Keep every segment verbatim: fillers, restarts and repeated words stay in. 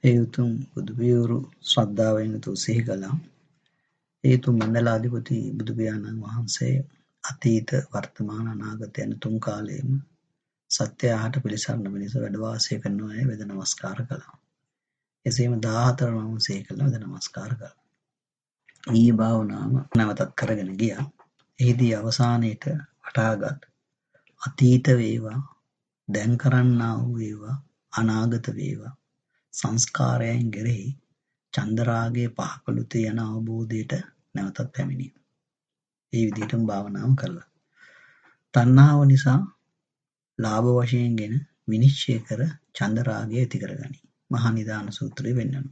ඒ උතුම් බුදුපියවරු ශ්‍රද්ධාවෙන් යුතුව සිහි කළා. ඒ උතුම් මණ්ඩලාධිපති බුදුපියාණන් වහන්සේ අතීත වර්තමාන අනාගත යන තුන් කාලයේම සත්‍ය අහට පිළිසරණ පිණිස වැඩ වාසය කරනවා අය වෙද නමස්කාර කළා. එසේම දාහතර නම සිහි කළ වෙද නමස්කාර කළා. ඊයේ භාවනාව නැවතත් කරගෙන ගියා. එහිදී අවසානයේට වටහාගත් අතීත වේවා දැන් කරන්නා වූ වේවා අනාගත වේවා සංස්කාරයන් කෙරෙහි චන්දරාගයේ පහකලුතේ යන අවබෝධයට නැවතත් පැමිණියා. ඒ විදිහටම භාවනාව කළා. තණ්හාව නිසා ලාභ වශයෙන්ගෙන විනිශ්චය කර චන්දරාගය ඇති කරගනි. මහා නිදාන සූත්‍රයේ වෙන්නනවා.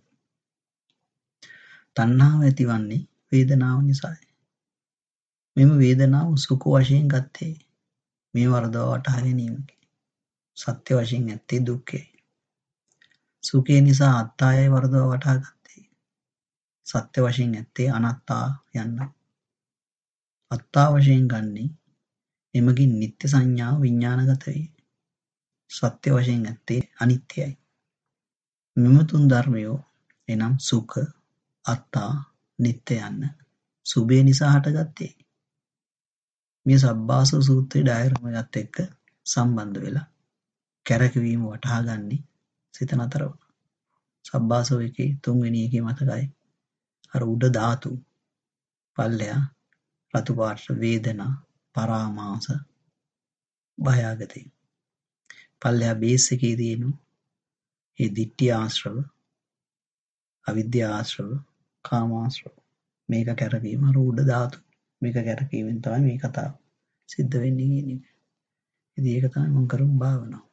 තණ්හාව ඇතිවන්නේ වේදනාව නිසායි. මෙම වේදනාව සුඛ වශයෙන් ගත්තේ මේ වරදව වටහා ගැනීමකි. සත්‍ය වශයෙන් ඇත්තේ දුක්ඛයි. සුඛය නිසා අත්තායයි වරදව වටහා ගත්තේ. සත්‍ය වශයෙන් ඇත්තේ අනාත්තා යන්න. අත්තා වශයෙන් ගන්නේ එමගින් නිත්‍ය සංඥාව විඥානගත වේ. සත්‍ය වශයෙන් ඇත්තේ අනිත්‍යයි. මෙම තුන් ධර්මයෝ එනම් සුඛ, අත්තා, නිත්‍ය යන්න සුභය නිසා හටගත්තේ. මේ සබ්බාසව සූත්‍රයේ ඩයග්‍රෑමයත් එක්ක සම්බන්ධ වෙලා කැරකවීම වටහා ගන්නේ සිත නතර වුණා. සබ්බාසව එකේ තුන්වෙනි එකේ මතකයි. අර උඩ ධාතු පල්ලෙහා රතු පාට වේදනා පරාමාස භයාගතේ. පල්ලෙහා බේස් එකේ තියෙන ඒ දිට්ඨි ආශ්‍රව, අවිද්‍යා ආශ්‍රව, කාම ආශ්‍රව. මේක කැරකීම අර උඩ ධාතු. මේක කැරකීමෙන් තමයි මේ කතාව සිද්ධ වෙන්නේ කියන එක. ඉතින් ඒක තමයි මම කරුම් භාවනාව.